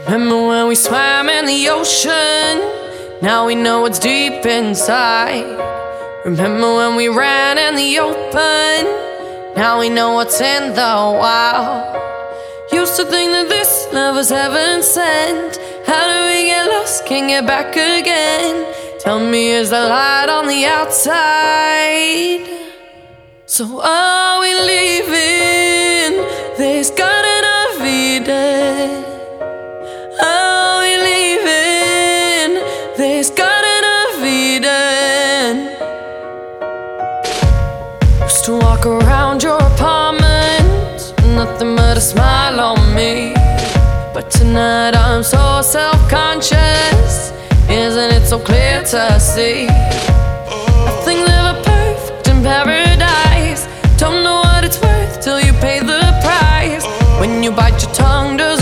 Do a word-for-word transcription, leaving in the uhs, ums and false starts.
Remember when we swam in the ocean? Now we know what's deep inside. Remember when we ran in the open? Now we know what's in the wild. Used to think that this love was heaven sent. How do we get lost, can't get back again? Tell me, is the light on the outside? So are we leaving this garden of Eden? Are we leaving this garden of Eden? Used to walk around your apartment, nothing but a smile on me. But tonight I'm so self-conscious, isn't it so clear to see? Nothing's ever perfect in paradise. Don't know what it's worth till you pay the price. When you bite your tongue, does